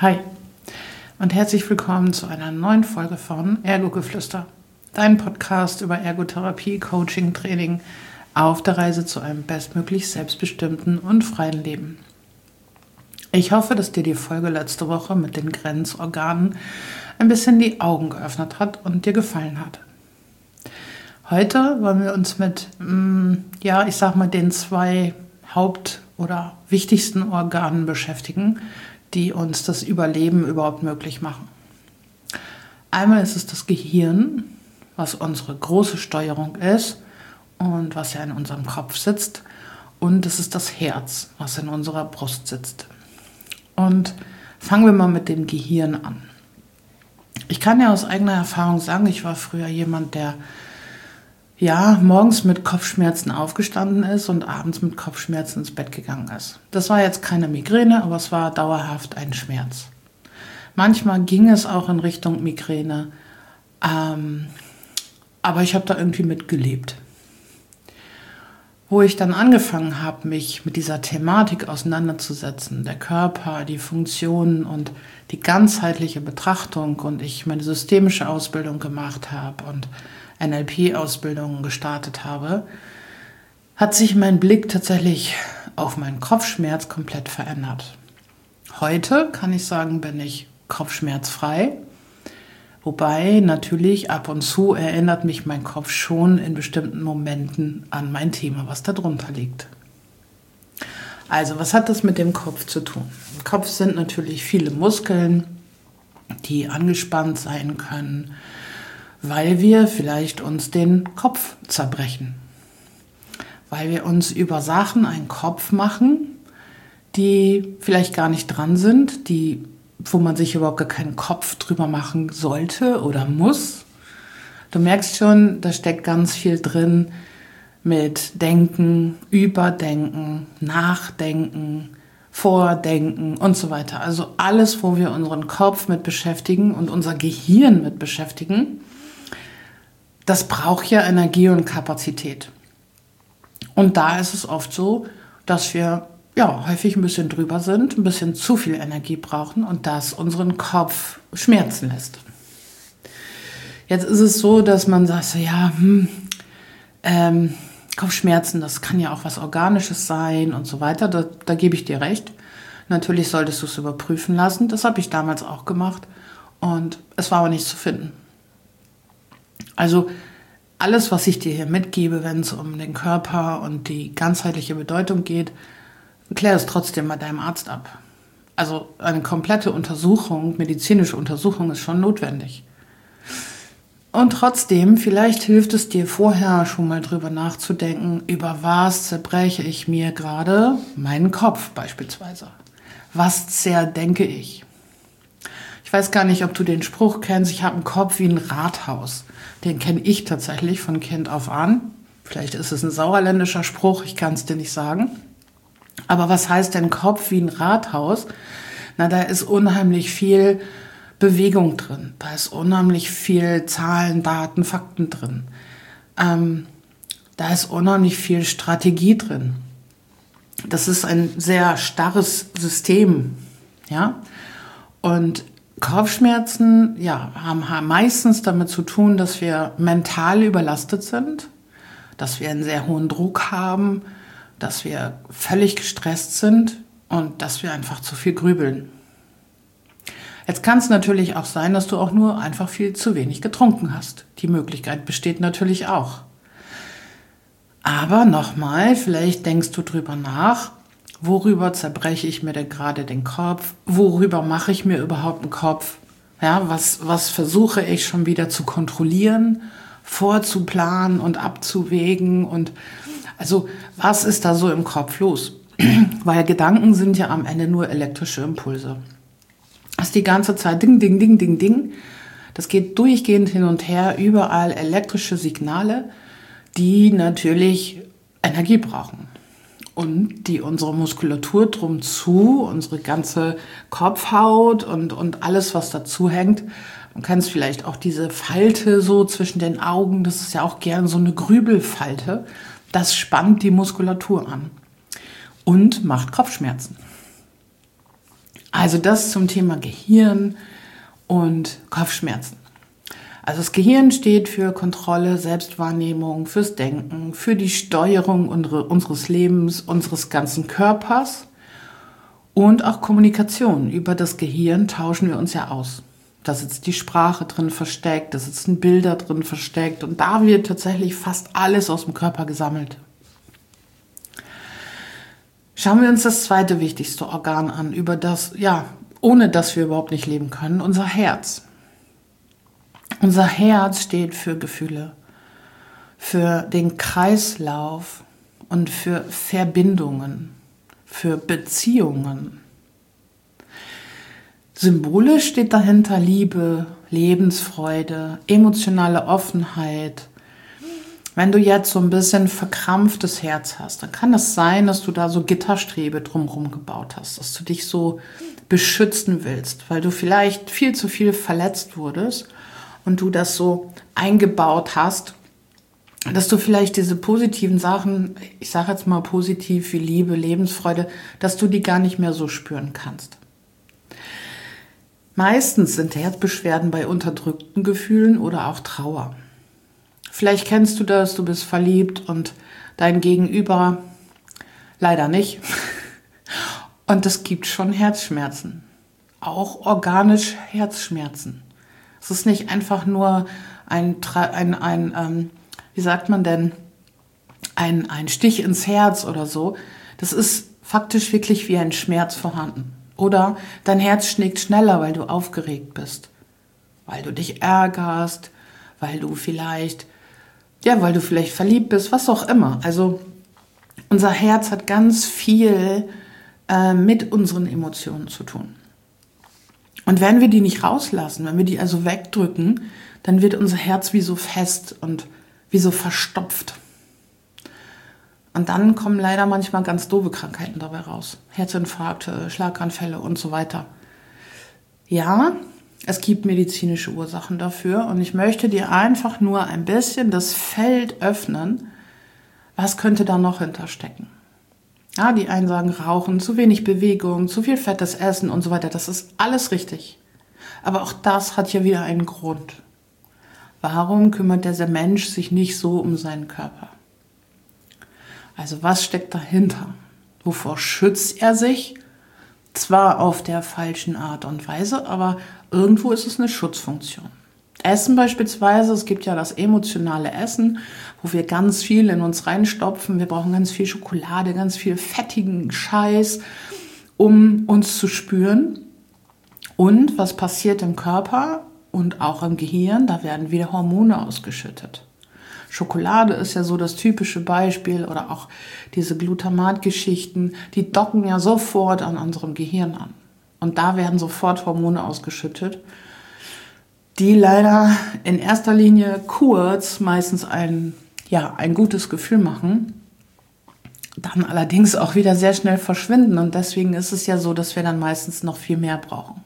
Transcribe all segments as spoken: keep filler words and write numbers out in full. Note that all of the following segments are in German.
Hi und herzlich willkommen zu einer neuen Folge von Ergo-Geflüster, dein Podcast über Ergotherapie, Coaching, Training auf der Reise zu einem bestmöglich selbstbestimmten und freien Leben. Ich hoffe, dass dir die Folge letzte Woche mit den Grenzorganen ein bisschen die Augen geöffnet hat und dir gefallen hat. Heute wollen wir uns mit, ja, ich sag mal, den zwei Haupt- oder wichtigsten Organen beschäftigen, die uns das Überleben überhaupt möglich machen. Einmal ist es das Gehirn, was unsere große Steuerung ist und was ja in unserem Kopf sitzt. Und es ist das Herz, was in unserer Brust sitzt. Und fangen wir mal mit dem Gehirn an. Ich kann ja aus eigener Erfahrung sagen, ich war früher jemand, der ja morgens mit Kopfschmerzen aufgestanden ist und abends mit Kopfschmerzen ins Bett gegangen ist. Das war jetzt keine Migräne, aber es war dauerhaft ein Schmerz. Manchmal ging es auch in Richtung Migräne, ähm, aber ich habe da irgendwie mitgelebt. Wo ich dann angefangen habe, mich mit dieser Thematik auseinanderzusetzen, der Körper, die Funktionen und die ganzheitliche Betrachtung und ich meine systemische Ausbildung gemacht habe und N L P-Ausbildungen gestartet habe, hat sich mein Blick tatsächlich auf meinen Kopfschmerz komplett verändert. Heute kann ich sagen, bin ich kopfschmerzfrei, wobei natürlich ab und zu erinnert mich mein Kopf schon in bestimmten Momenten an mein Thema, was da drunter liegt. Also, was hat das mit dem Kopf zu tun? Im Kopf sind natürlich viele Muskeln, die angespannt sein können, weil wir vielleicht uns den Kopf zerbrechen. Weil wir uns über Sachen einen Kopf machen, die vielleicht gar nicht dran sind, die, wo man sich überhaupt gar keinen Kopf drüber machen sollte oder muss. Du merkst schon, da steckt ganz viel drin mit Denken, Überdenken, Nachdenken, Vordenken und so weiter. Also alles, wo wir unseren Kopf mit beschäftigen und unser Gehirn mit beschäftigen, das braucht ja Energie und Kapazität. Und da ist es oft so, dass wir ja häufig ein bisschen drüber sind, ein bisschen zu viel Energie brauchen und das unseren Kopf schmerzen lässt. Jetzt ist es so, dass man sagt, so, ja, hm, ähm, Kopfschmerzen, das kann ja auch was Organisches sein und so weiter. Da, da gebe ich dir recht. Natürlich solltest du es überprüfen lassen. Das habe ich damals auch gemacht und es war aber nichts zu finden. Also alles, was ich dir hier mitgebe, wenn es um den Körper und die ganzheitliche Bedeutung geht, klär es trotzdem bei deinem Arzt ab. Also eine komplette Untersuchung, medizinische Untersuchung ist schon notwendig. Und trotzdem, vielleicht hilft es dir vorher schon mal drüber nachzudenken, über was zerbreche ich mir gerade meinen Kopf beispielsweise. Was zerdenke ich? Ich weiß gar nicht, ob du den Spruch kennst, ich habe einen Kopf wie ein Rathaus. Den kenne ich tatsächlich von Kind auf an. Vielleicht ist es ein sauerländischer Spruch, ich kann es dir nicht sagen. Aber was heißt denn Kopf wie ein Rathaus? Na, da ist unheimlich viel Bewegung drin. Da ist unheimlich viel Zahlen, Daten, Fakten drin. Ähm, da ist unheimlich viel Strategie drin. Das ist ein sehr starres System, ja. Und Kopfschmerzen, ja, haben, haben meistens damit zu tun, dass wir mental überlastet sind, dass wir einen sehr hohen Druck haben, dass wir völlig gestresst sind und dass wir einfach zu viel grübeln. Jetzt kann es natürlich auch sein, dass du auch nur einfach viel zu wenig getrunken hast. Die Möglichkeit besteht natürlich auch. Aber nochmal, vielleicht denkst du drüber nach, worüber zerbreche ich mir denn gerade den Kopf? Worüber mache ich mir überhaupt einen Kopf? Ja, was, was versuche ich schon wieder zu kontrollieren, vorzuplanen und abzuwägen? Und also, was ist da so im Kopf los? Weil Gedanken sind ja am Ende nur elektrische Impulse. Das ist die ganze Zeit ding, ding, ding, ding, ding. Das geht durchgehend hin und her, überall elektrische Signale, die natürlich Energie brauchen. Und die unsere Muskulatur drum zu, unsere ganze Kopfhaut und, und alles, was dazu hängt. Man kann es vielleicht auch diese Falte so zwischen den Augen, das ist ja auch gern so eine Grübelfalte. Das spannt die Muskulatur an und macht Kopfschmerzen. Also das zum Thema Gehirn und Kopfschmerzen. Also das Gehirn steht für Kontrolle, Selbstwahrnehmung, fürs Denken, für die Steuerung unseres Lebens, unseres ganzen Körpers und auch Kommunikation. Über das Gehirn tauschen wir uns ja aus. Da sitzt die Sprache drin versteckt, da sitzen Bilder drin versteckt und da wird tatsächlich fast alles aus dem Körper gesammelt. Schauen wir uns das zweite wichtigste Organ an, über das, ja, ohne das wir überhaupt nicht leben können, unser Herz. Unser Herz steht für Gefühle, für den Kreislauf und für Verbindungen, für Beziehungen. Symbolisch steht dahinter Liebe, Lebensfreude, emotionale Offenheit. Wenn du jetzt so ein bisschen verkrampftes Herz hast, dann kann es sein, dass du da so Gitterstäbe drumherum gebaut hast, dass du dich so beschützen willst, weil du vielleicht viel zu viel verletzt wurdest und du das so eingebaut hast, dass du vielleicht diese positiven Sachen, ich sage jetzt mal positiv wie Liebe, Lebensfreude, dass du die gar nicht mehr so spüren kannst. Meistens sind Herzbeschwerden bei unterdrückten Gefühlen oder auch Trauer. Vielleicht kennst du das, du bist verliebt und dein Gegenüber leider nicht. Und es gibt schon Herzschmerzen, auch organisch Herzschmerzen. Es ist nicht einfach nur ein, ein, ein ähm, wie sagt man denn, ein, ein Stich ins Herz oder so. Das ist faktisch wirklich wie ein Schmerz vorhanden. Oder dein Herz schlägt schneller, weil du aufgeregt bist, weil du dich ärgerst, weil du vielleicht, ja, weil du vielleicht verliebt bist, was auch immer. Also unser Herz hat ganz viel äh, mit unseren Emotionen zu tun. Und wenn wir die nicht rauslassen, wenn wir die also wegdrücken, dann wird unser Herz wie so fest und wie so verstopft. Und dann kommen leider manchmal ganz doofe Krankheiten dabei raus. Herzinfarkte, Schlaganfälle und so weiter. Ja, es gibt medizinische Ursachen dafür und ich möchte dir einfach nur ein bisschen das Feld öffnen, was könnte da noch hinterstecken. Ja, die einen sagen Rauchen, zu wenig Bewegung, zu viel fettes Essen und so weiter. Das ist alles richtig. Aber auch das hat ja wieder einen Grund. Warum kümmert dieser Mensch sich nicht so um seinen Körper? Also was steckt dahinter? Wovor schützt er sich? Zwar auf der falschen Art und Weise, aber irgendwo ist es eine Schutzfunktion. Essen beispielsweise, es gibt ja das emotionale Essen, wo wir ganz viel in uns reinstopfen. Wir brauchen ganz viel Schokolade, ganz viel fettigen Scheiß, um uns zu spüren. Und was passiert im Körper und auch im Gehirn? Da werden wieder Hormone ausgeschüttet. Schokolade ist ja so das typische Beispiel oder auch diese Glutamat-Geschichten, die docken ja sofort an unserem Gehirn an. Und da werden sofort Hormone ausgeschüttet, die leider in erster Linie kurz meistens ein, ja, ein gutes Gefühl machen, dann allerdings auch wieder sehr schnell verschwinden. Und deswegen ist es ja so, dass wir dann meistens noch viel mehr brauchen.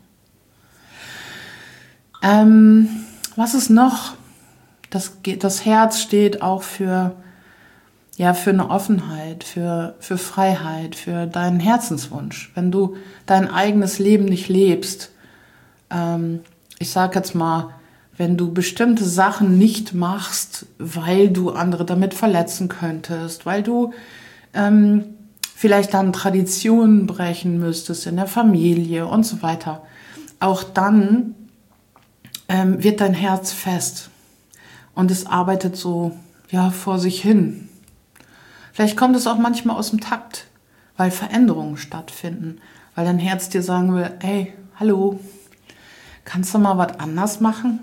Ähm, was ist noch? Das, das Herz steht auch für, ja, für eine Offenheit, für, für Freiheit, für deinen Herzenswunsch. Wenn du dein eigenes Leben nicht lebst, ähm, ich sage jetzt mal, wenn du bestimmte Sachen nicht machst, weil du andere damit verletzen könntest, weil du ähm, vielleicht dann Traditionen brechen müsstest in der Familie und so weiter, auch dann ähm, wird dein Herz fest und es arbeitet so, ja, vor sich hin. Vielleicht kommt es auch manchmal aus dem Takt, weil Veränderungen stattfinden, weil dein Herz dir sagen will, ey, hallo, kannst du mal was anders machen?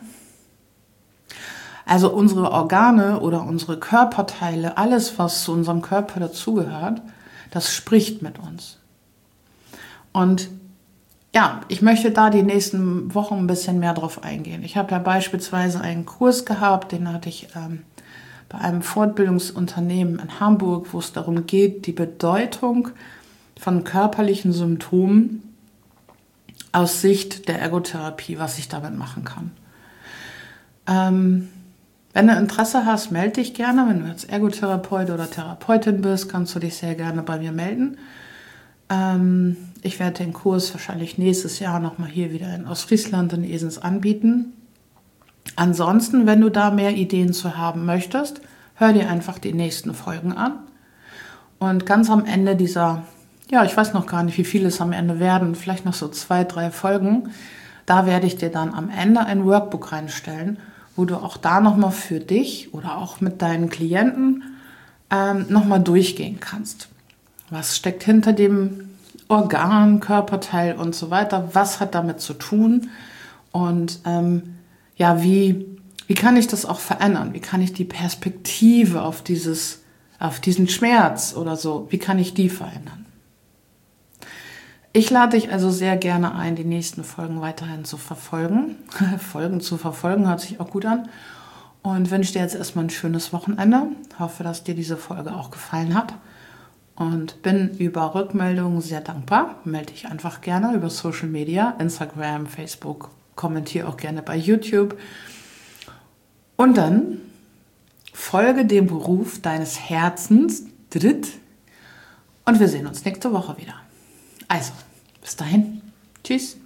Also unsere Organe oder unsere Körperteile, alles, was zu unserem Körper dazugehört, das spricht mit uns. Und ja, ich möchte da die nächsten Wochen ein bisschen mehr drauf eingehen. Ich habe ja beispielsweise einen Kurs gehabt, den hatte ich ähm, bei einem Fortbildungsunternehmen in Hamburg, wo es darum geht, die Bedeutung von körperlichen Symptomen aus Sicht der Ergotherapie, was ich damit machen kann. Ähm, wenn du Interesse hast, melde dich gerne. Wenn du jetzt Ergotherapeut oder Therapeutin bist, kannst du dich sehr gerne bei mir melden. Ähm, ich werde den Kurs wahrscheinlich nächstes Jahr nochmal hier wieder in Ostfriesland in Esens anbieten. Ansonsten, wenn du da mehr Ideen zu haben möchtest, hör dir einfach die nächsten Folgen an. Und ganz am Ende dieser, ja, ich weiß noch gar nicht, wie viele es am Ende werden, vielleicht noch so zwei, drei Folgen, da werde ich dir dann am Ende ein Workbook reinstellen, wo du auch da nochmal für dich oder auch mit deinen Klienten ähm, nochmal durchgehen kannst. Was steckt hinter dem Organ, Körperteil und so weiter? Was hat damit zu tun? Und ähm, ja, wie, wie kann ich das auch verändern? Wie kann ich die Perspektive auf dieses, auf diesen Schmerz oder so, wie kann ich die verändern? Ich lade dich also sehr gerne ein, die nächsten Folgen weiterhin zu verfolgen. Folgen zu verfolgen hört sich auch gut an. Und wünsche dir jetzt erstmal ein schönes Wochenende. Hoffe, dass dir diese Folge auch gefallen hat. Und bin über Rückmeldungen sehr dankbar. Melde dich einfach gerne über Social Media, Instagram, Facebook. Kommentiere auch gerne bei YouTube. Und dann folge dem Beruf deines Herzens. Und wir sehen uns nächste Woche wieder. Also, bis dahin. Tschüss.